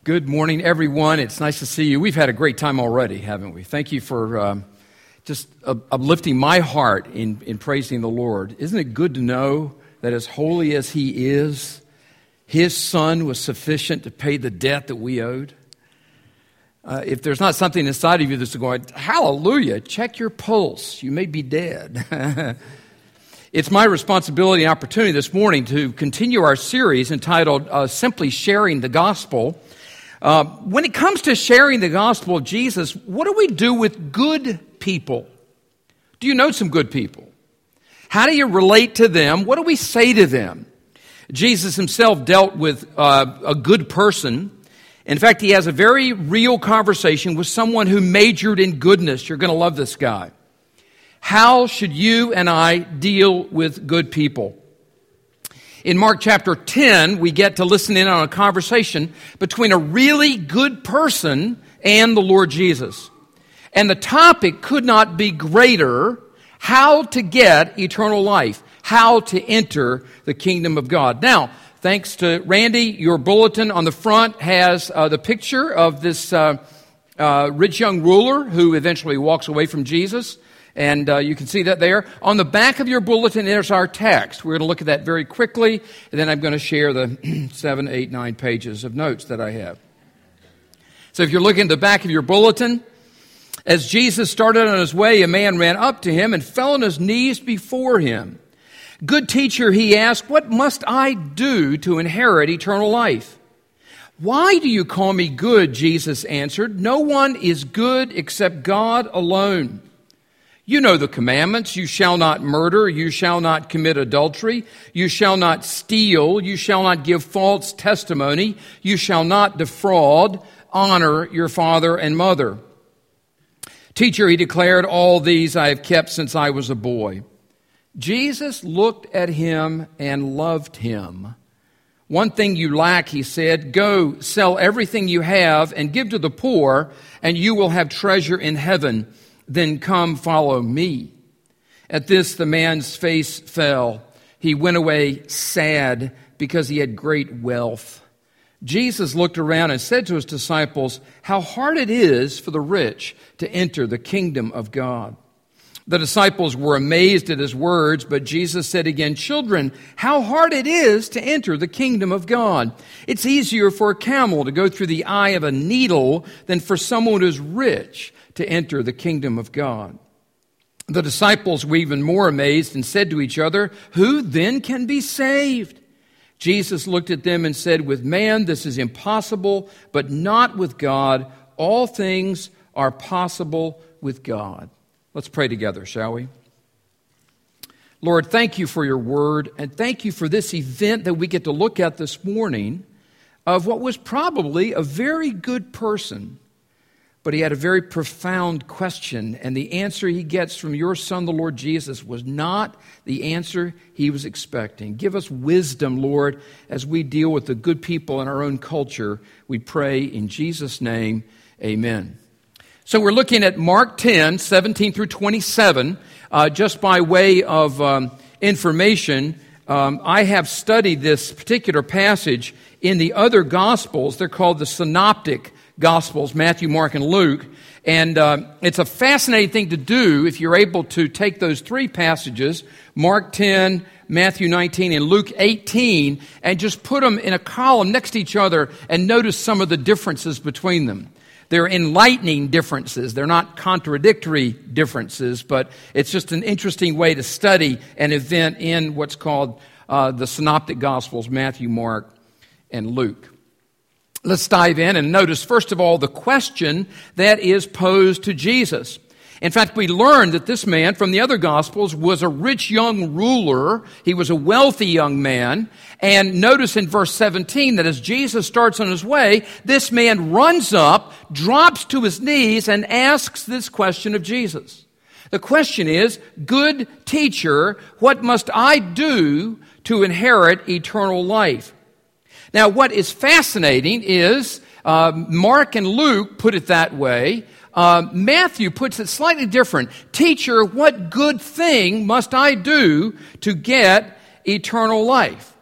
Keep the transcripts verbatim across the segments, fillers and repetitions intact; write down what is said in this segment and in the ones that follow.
Good morning, everyone. It's nice to see you. We've had a great time already, haven't we? Thank you for um, just uh, uplifting my heart in, in praising the Lord. Isn't it good to know that as holy as He is, His Son was sufficient to pay the debt that we owed? Uh, if there's not something inside of you that's going, hallelujah, check your pulse. You may be dead. It's my responsibility and opportunity this morning to continue our series entitled uh, Simply Sharing the Gospel. Uh, when it comes to sharing the gospel of Jesus, what do we do with good people? Do you know some good people? How do you relate to them? What do we say to them? Jesus himself dealt with uh, a good person. In fact, he has a very real conversation with someone who majored in goodness. You're going to love this guy. How should you and I deal with good people? In Mark chapter ten, we get to listen in on a conversation between a really good person and the Lord Jesus. And the topic could not be greater: how to get eternal life, how to enter the kingdom of God. Now, thanks to Randy, your bulletin on the front has uh, the picture of this uh, uh, rich young ruler who eventually walks away from Jesus. And uh, you can see that there. On the back of your bulletin, there's our text. We're going to look at that very quickly, and then I'm going to share the seven, eight, nine pages of notes that I have. So if you're looking at the back of your bulletin, as Jesus started on his way, a man ran up to him and fell on his knees before him. "Good teacher," he asked, "what must I do to inherit eternal life?" "Why do you call me good?" Jesus answered. "No one is good except God alone. You know the commandments: you shall not murder, you shall not commit adultery, you shall not steal, you shall not give false testimony, you shall not defraud, honor your father and mother." "Teacher," he declared, "all these I have kept since I was a boy." Jesus looked at him and loved him. "One thing you lack," he said. "Go, sell everything you have and give to the poor, and you will have treasure in heaven. Then come follow me." At this, the man's face fell. He went away sad because he had great wealth. Jesus looked around and said to his disciples, "How hard it is for the rich to enter the kingdom of God." The disciples were amazed at his words, but Jesus said again, "Children, how hard it is to enter the kingdom of God. It's easier for a camel to go through the eye of a needle than for someone who's rich to enter the kingdom of God." The disciples were even more amazed and said to each other, "Who then can be saved?" Jesus looked at them and said, "With man this is impossible, but not with God. All things are possible with God." Let's pray together, shall we? Lord, thank you for your word, and thank you for this event that we get to look at this morning of what was probably a very good person, but he had a very profound question, and the answer he gets from your Son, the Lord Jesus, was not the answer he was expecting. Give us wisdom, Lord, as we deal with the good people in our own culture. We pray in Jesus' name, amen. So we're looking at Mark ten, seventeen through twenty-seven. Uh, just by way of um, information, um, I have studied this particular passage in the other Gospels. They're called the Synoptic Gospels, Matthew, Mark, and Luke. And uh, it's a fascinating thing to do if you're able to take those three passages, Mark ten, Matthew nineteen, and Luke eighteen, and just put them in a column next to each other and notice some of the differences between them. They're enlightening differences. They're not contradictory differences, but it's just an interesting way to study an event in what's called uh, the Synoptic Gospels, Matthew, Mark, and Luke. Let's dive in and notice, first of all, the question that is posed to Jesus. In fact, we learned that this man from the other Gospels was a rich young ruler. He was a wealthy young man. And notice in verse seventeen that as Jesus starts on his way, this man runs up, drops to his knees, and asks this question of Jesus. The question is, "Good teacher, what must I do to inherit eternal life?" Now, what is fascinating is uh, Mark and Luke put it that way. Uh, Matthew puts it slightly different. "Teacher, what good thing must I do to get eternal life?"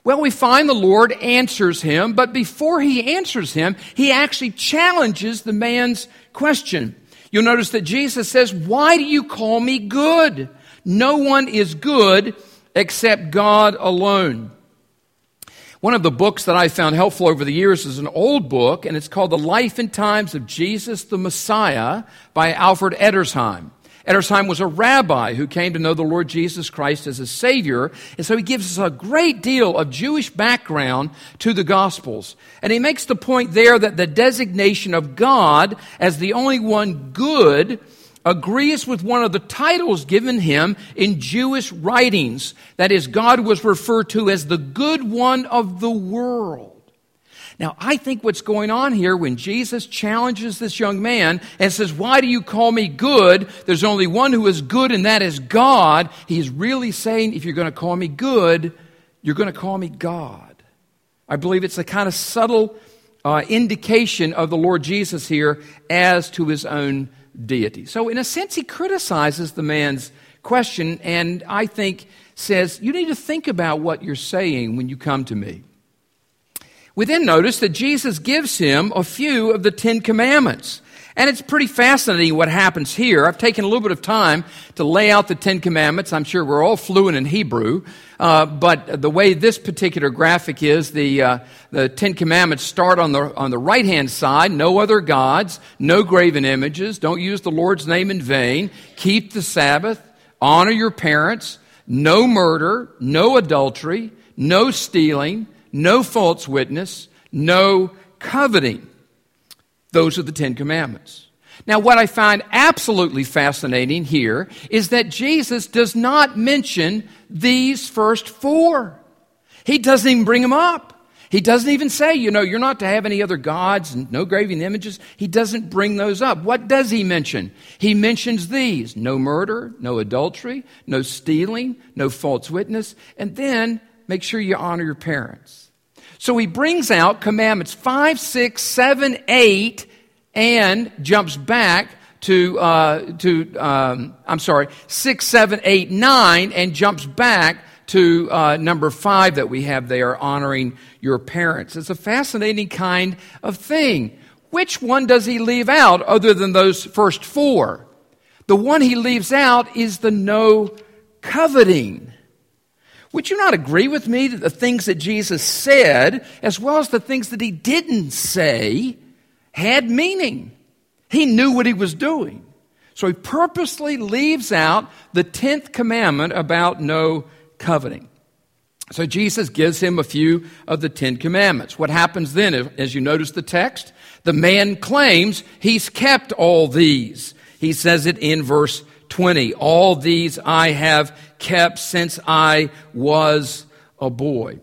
Well, we find the Lord answers him, but before he answers him, he actually challenges the man's question. You'll notice that Jesus says, "Why do you call me good? No one is good except God alone." One of the books that I found helpful over the years is an old book, and it's called The Life and Times of Jesus the Messiah by Alfred Edersheim. Edersheim was a rabbi who came to know the Lord Jesus Christ as a Savior, and so he gives us a great deal of Jewish background to the Gospels. And he makes the point there that the designation of God as the only one good agrees with one of the titles given him in Jewish writings. That is, God was referred to as the good one of the world. Now, I think what's going on here when Jesus challenges this young man and says, "Why do you call me good? There's only one who is good, and that is God." He's really saying, if you're going to call me good, you're going to call me God. I believe it's a kind of subtle uh, indication of the Lord Jesus here as to his own deity. So in a sense, he criticizes the man's question, and I think says, you need to think about what you're saying when you come to me. We then notice that Jesus gives him a few of the Ten Commandments. And it's pretty fascinating what happens here. I've taken a little bit of time to lay out the Ten Commandments. I'm sure we're all fluent in Hebrew. Uh, but the way this particular graphic is, the uh, the Ten Commandments start on the on the right-hand side. No other gods, no graven images, don't use the Lord's name in vain, keep the Sabbath, honor your parents, no murder, no adultery, no stealing, no false witness, no coveting. Those are the Ten Commandments. Now, what I find absolutely fascinating here is that Jesus does not mention these first four. He doesn't even bring them up. He doesn't even say, you know, you're not to have any other gods and no graven images. He doesn't bring those up. What does he mention? He mentions these: no murder, no adultery, no stealing, no false witness, and then make sure you honor your parents. So he brings out commandments five, six, seven, eight, and jumps back to, uh, to um, I'm sorry, six, seven, eight, nine, and jumps back to uh, number five that we have there, honoring your parents. It's a fascinating kind of thing. Which one does he leave out other than those first four? The one he leaves out is the no coveting. Would you not agree with me that the things that Jesus said, as well as the things that he didn't say, had meaning? He knew what he was doing. So he purposely leaves out the tenth commandment about no coveting. So Jesus gives him a few of the Ten Commandments. What happens then, as you notice the text? The man claims he's kept all these. He says it in verse twenty. All these I have kept since I was a boy.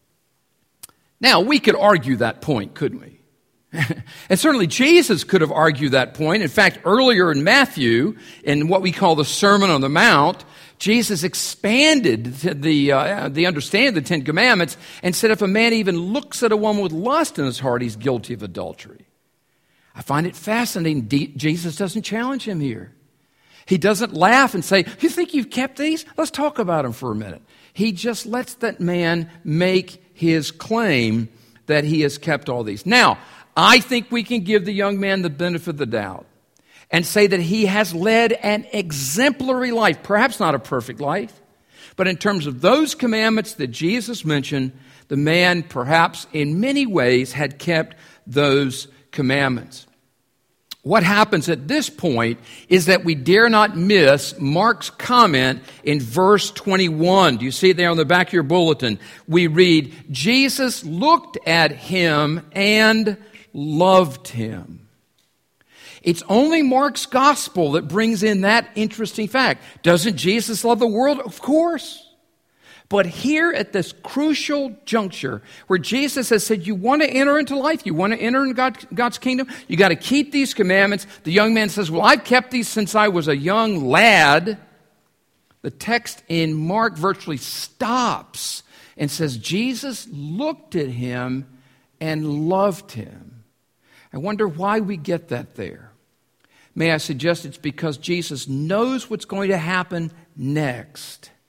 Now, we could argue that point, couldn't we? And certainly Jesus could have argued that point. In fact, earlier in Matthew, in what we call the Sermon on the Mount, Jesus expanded the uh, the understanding of the Ten Commandments and said if a man even looks at a woman with lust in his heart, he's guilty of adultery. I find it fascinating. D- Jesus doesn't challenge him here. He doesn't laugh and say, you think you've kept these? Let's talk about them for a minute. He just lets that man make his claim that he has kept all these. Now, I think we can give the young man the benefit of the doubt and say that he has led an exemplary life, perhaps not a perfect life, but in terms of those commandments that Jesus mentioned, the man perhaps in many ways had kept those commandments. What happens at this point is that we dare not miss Mark's comment in verse twenty-one. Do you see it there on the back of your bulletin? We read, Jesus looked at him and loved him. It's only Mark's gospel that brings in that interesting fact. Doesn't Jesus love the world? Of course. But here at this crucial juncture where Jesus has said, you want to enter into life, you want to enter into God, God's kingdom, you got to keep these commandments. The young man says, well, I've kept these since I was a young lad. The text in Mark virtually stops and says, Jesus looked at him and loved him. I wonder why we get that there. May I suggest it's because Jesus knows what's going to happen next.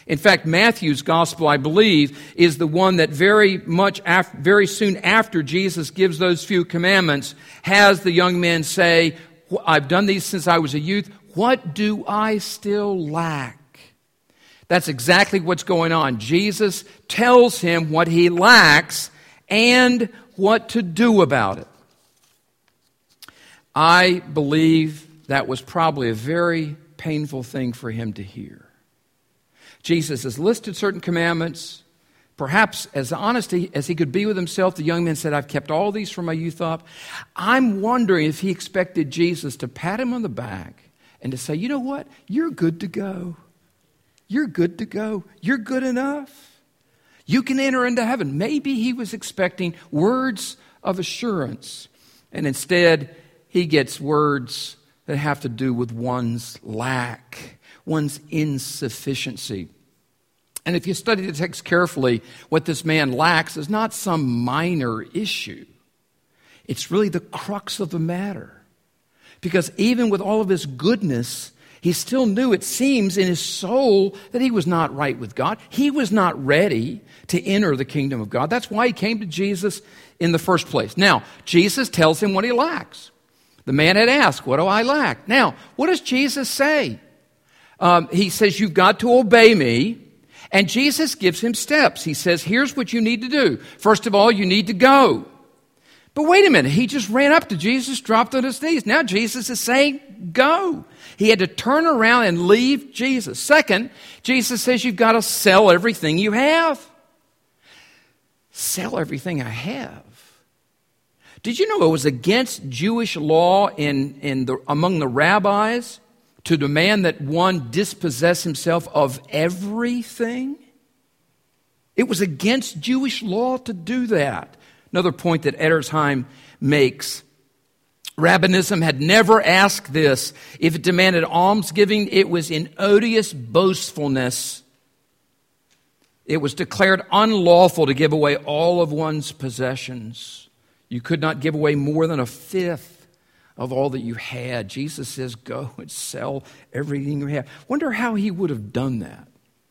In fact, Matthew's gospel, I believe, is the one that very much, after, very soon after Jesus gives those few commandments, has the young man say, I've done these since I was a youth. What do I still lack? That's exactly what's going on. Jesus tells him what he lacks and what to do about it. I believe that was probably a very painful thing for him to hear. Jesus has listed certain commandments. Perhaps as honest as he could be with himself, the young man said, I've kept all these from my youth up. I'm wondering if he expected Jesus to pat him on the back and to say, you know what? You're good to go. You're good to go. You're good enough. You can enter into heaven. Maybe he was expecting words of assurance. And instead, he gets words that have to do with one's lack, one's insufficiency. And if you study the text carefully, what this man lacks is not some minor issue. It's really the crux of the matter. Because even with all of his goodness, he still knew, it seems, in his soul that he was not right with God. He was not ready to enter the kingdom of God. That's why he came to Jesus in the first place. Now, Jesus tells him what he lacks. The man had asked, what do I lack? Now, what does Jesus say? Um, he says, you've got to obey me. And Jesus gives him steps. He says, here's what you need to do. First of all, you need to go. But wait a minute, he just ran up to Jesus, dropped on his knees. Now Jesus is saying, go. He had to turn around and leave Jesus. Second, Jesus says you've got to sell everything you have. Sell everything I have. Did you know it was against Jewish law in, in the, among the rabbis to demand that one dispossess himself of everything? It was against Jewish law to do that. Another point that Edersheim makes, Rabbinism had never asked this. If it demanded almsgiving, it was in odious boastfulness. It was declared unlawful to give away all of one's possessions. You could not give away more than a fifth of all that you had. Jesus says, go and sell everything you have. Wonder how he would have done that.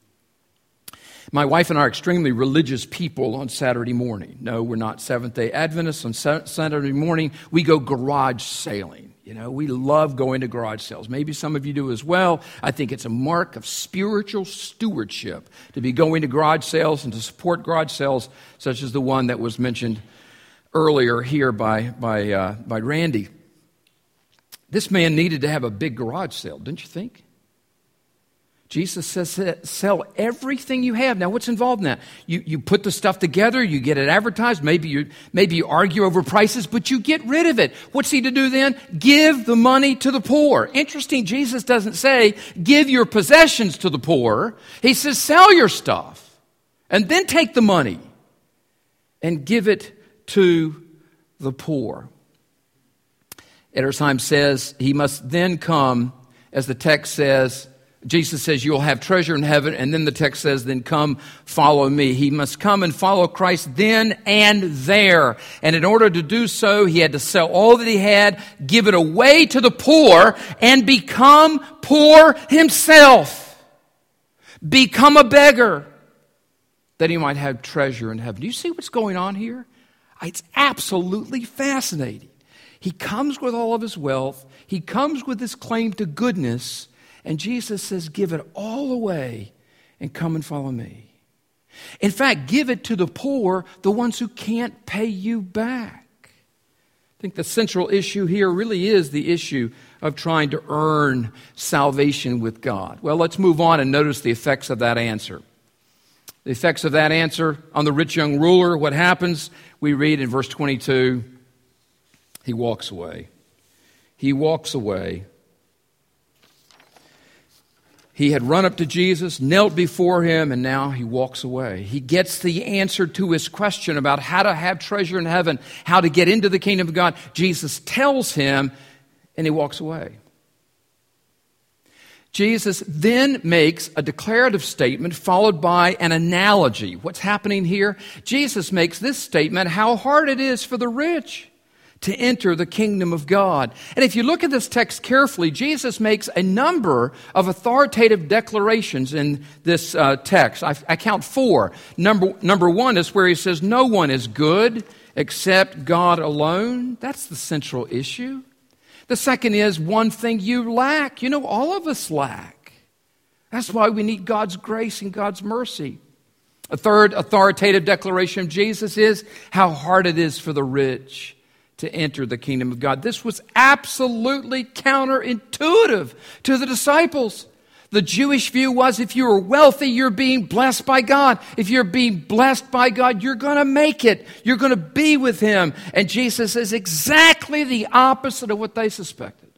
My wife and I are extremely religious people on Saturday morning. No, we're not Seventh-day Adventists. On Saturday morning, we go garage sailing. You know, we love going to garage sales. Maybe some of you do as well. I think it's a mark of spiritual stewardship to be going to garage sales and to support garage sales such as the one that was mentioned earlier here by, by, uh, by Randy. This man needed to have a big garage sale, didn't you think? Jesus says, sell everything you have. Now, what's involved in that? You, you put the stuff together, you get it advertised, maybe you, maybe you argue over prices, but you get rid of it. What's he to do then? Give the money to the poor. Interesting, Jesus doesn't say, give your possessions to the poor. He says, sell your stuff, and then take the money and give it to the poor. Edersheim says, he must then come, as the text says, Jesus says, you'll have treasure in heaven, and then the text says, then come follow me. He must come and follow Christ then and there. And in order to do so, he had to sell all that he had, give it away to the poor, and become poor himself. Become a beggar, that he might have treasure in heaven. Do you see what's going on here? It's absolutely fascinating. He comes with all of his wealth. He comes with his claim to goodness. And Jesus says, give it all away and come and follow me. In fact, give it to the poor, the ones who can't pay you back. I think the central issue here really is the issue of trying to earn salvation with God. Well, let's move on and notice the effects of that answer. The effects of that answer on the rich young ruler, what happens? We read in verse twenty-two, he walks away. He walks away. He had run up to Jesus, knelt before him, and now he walks away. He gets the answer to his question about how to have treasure in heaven, how to get into the kingdom of God. Jesus tells him, and he walks away. Jesus then makes a declarative statement followed by an analogy. What's happening here? Jesus makes this statement, how hard it is for the rich to enter the kingdom of God. And if you look at this text carefully, Jesus makes a number of authoritative declarations in this uh, text. I, I count four. Number, number one is where he says, no one is good except God alone. That's the central issue. The second is one thing you lack. You know, all of us lack. That's why we need God's grace and God's mercy. A third authoritative declaration of Jesus is how hard it is for the rich to enter the kingdom of God. This was absolutely counterintuitive to the disciples. The Jewish view was if you were wealthy, you're being blessed by God. If you're being blessed by God, you're going to make it. You're going to be with Him. And Jesus is exactly the opposite of what they suspected.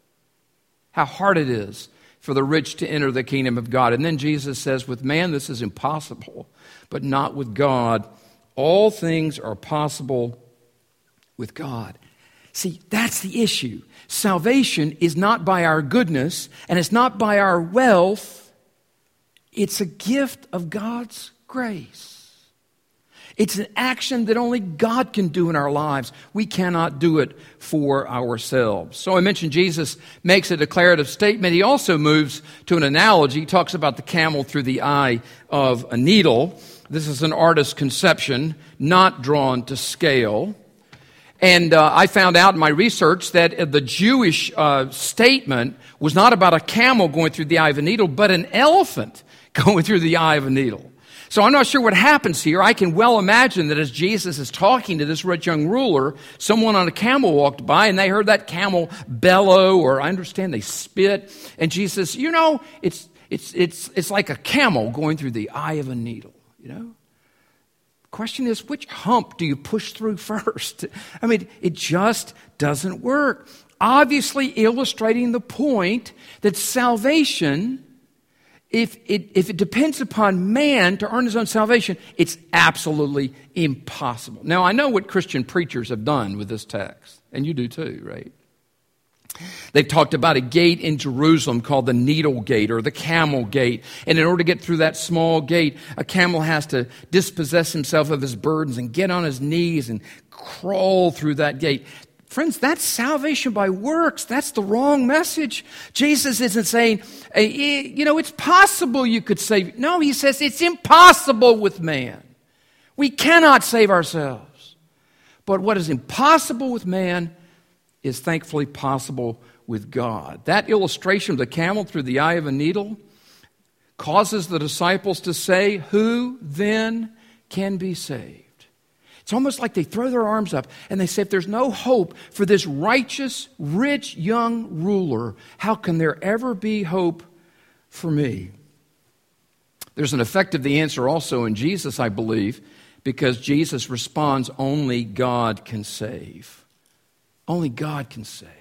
How hard it is for the rich to enter the kingdom of God. And then Jesus says, with man this is impossible, but not with God. All things are possible with God. See, that's the issue. Salvation is not by our goodness, and it's not by our wealth. It's a gift of God's grace. It's an action that only God can do in our lives. We cannot do it for ourselves. So I mentioned Jesus makes a declarative statement. He also moves to an analogy. He talks about the camel through the eye of a needle. This is an artist's conception, not drawn to scale. And uh, I found out in my research that the Jewish uh, statement was not about a camel going through the eye of a needle, but an elephant going through the eye of a needle. So I'm not sure what happens here. I can well imagine that as Jesus is talking to this rich young ruler, someone on a camel walked by and they heard that camel bellow, or I understand they spit. And Jesus, you know, it's it's it's it's like a camel going through the eye of a needle, you know? Question is, which hump do you push through first? I mean, it just doesn't work. Obviously illustrating the point that salvation, if it, if it depends upon man to earn his own salvation, it's absolutely impossible. Now, I know what Christian preachers have done with this text, and you do too, right? They've talked about a gate in Jerusalem called the Needle Gate or the Camel Gate. And in order to get through that small gate, a camel has to dispossess himself of his burdens and get on his knees and crawl through that gate. Friends, that's salvation by works. That's the wrong message. Jesus isn't saying, you know, it's possible you could save. No, he says it's impossible with man. We cannot save ourselves. But what is impossible with man is thankfully possible with God. That illustration of the camel through the eye of a needle causes the disciples to say, who then can be saved? It's almost like they throw their arms up and they say, if there's no hope for this righteous, rich, young ruler, how can there ever be hope for me? There's an effect of the answer also in Jesus, I believe, because Jesus responds, only God can save. Only God can save.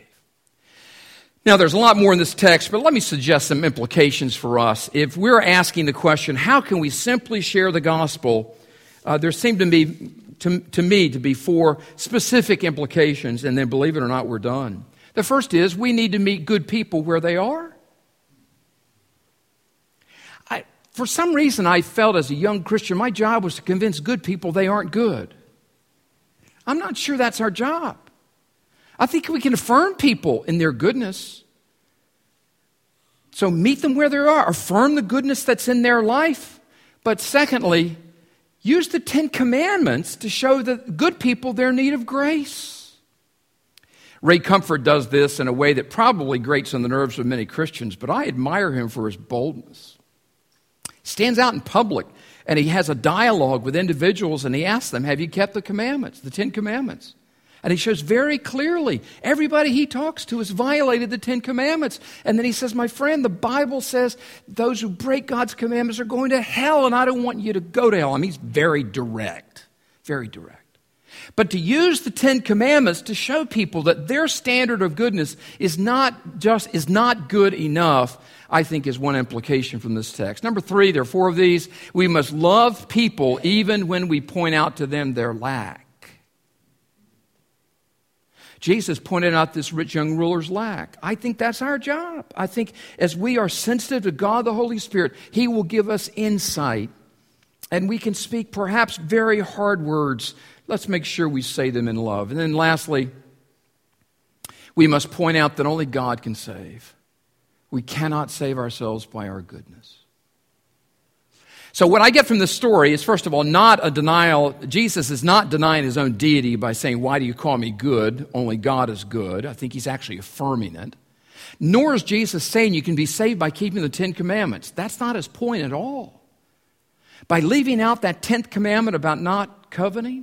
Now, there's a lot more in this text, but let me suggest some implications for us. If we're asking the question, how can we simply share the gospel, uh, there seem to be, to, to me, to be four specific implications, and then, believe it or not, we're done. The first is we need to meet good people where they are. I, for some reason, I felt as a young Christian, my job was to convince good people they aren't good. I'm not sure that's our job. I think we can affirm people in their goodness. So meet them where they are. Affirm the goodness that's in their life. But secondly, use the Ten Commandments to show the good people their need of grace. Ray Comfort does this in a way that probably grates on the nerves of many Christians, but I admire him for his boldness. He stands out in public and he has a dialogue with individuals and he asks them, have you kept the commandments, the Ten Commandments? And he shows very clearly everybody he talks to has violated the Ten Commandments. And then he says, my friend, the Bible says those who break God's commandments are going to hell, and I don't want you to go to hell. I mean, he's very direct, very direct. But to use the Ten Commandments to show people that their standard of goodness is not just is not good enough, I think is one implication from this text. Number three, there are four of these. We must love people even when we point out to them their lack. Jesus pointed out this rich young ruler's lack. I think that's our job. I think as we are sensitive to God the Holy Spirit, He will give us insight. And we can speak perhaps very hard words. Let's make sure we say them in love. And then lastly, We must point out that only God can save. We cannot save ourselves by our goodness. So what I get from this story is, first of all, not a denial. Jesus is not denying his own deity by saying, why do you call me good? Only God is good. I think he's actually affirming it. Nor is Jesus saying you can be saved by keeping the Ten Commandments. That's not his point at all. By leaving out that tenth commandment about not coveting,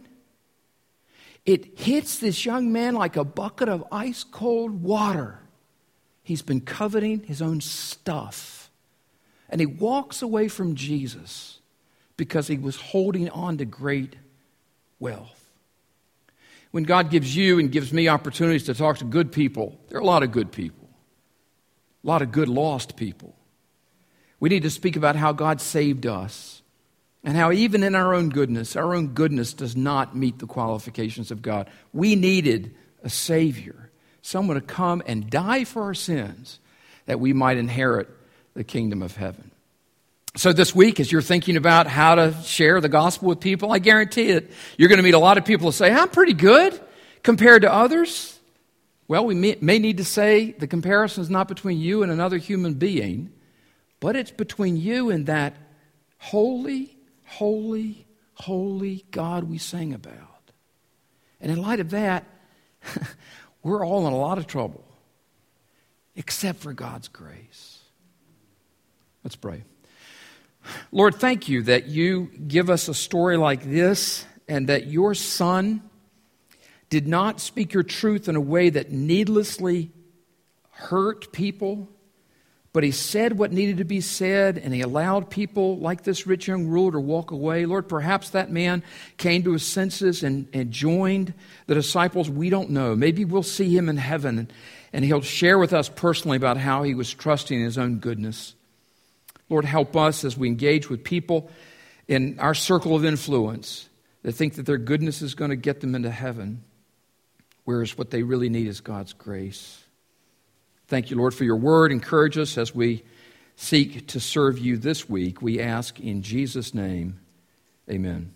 it hits this young man like a bucket of ice-cold water. He's been coveting his own stuff. And he walks away from Jesus because he was holding on to great wealth. When God gives you and gives me opportunities to talk to good people, there are a lot of good people, a lot of good lost people. We need to speak about how God saved us and how even in our own goodness, our own goodness does not meet the qualifications of God. We needed a Savior, someone to come and die for our sins that we might inherit the kingdom of heaven. So this week, as you're thinking about how to share the gospel with people, I guarantee it, you're going to meet a lot of people who say, I'm pretty good compared to others. Well, we may, may need to say the comparison is not between you and another human being, but it's between you and that holy, holy, holy God we sang about. And in light of that, we're all in a lot of trouble, except for God's grace. Let's pray. Lord, thank you that you give us a story like this and that your Son did not speak your truth in a way that needlessly hurt people, but he said what needed to be said and he allowed people like this rich young ruler to walk away. Lord, perhaps that man came to his senses and, and joined the disciples. We don't know. Maybe we'll see him in heaven and, and he'll share with us personally about how he was trusting his own goodness. Lord, help us as we engage with people in our circle of influence that think that their goodness is going to get them into heaven, whereas what they really need is God's grace. Thank you, Lord, for your word. Encourage us as we seek to serve you this week. We ask in Jesus' name, amen.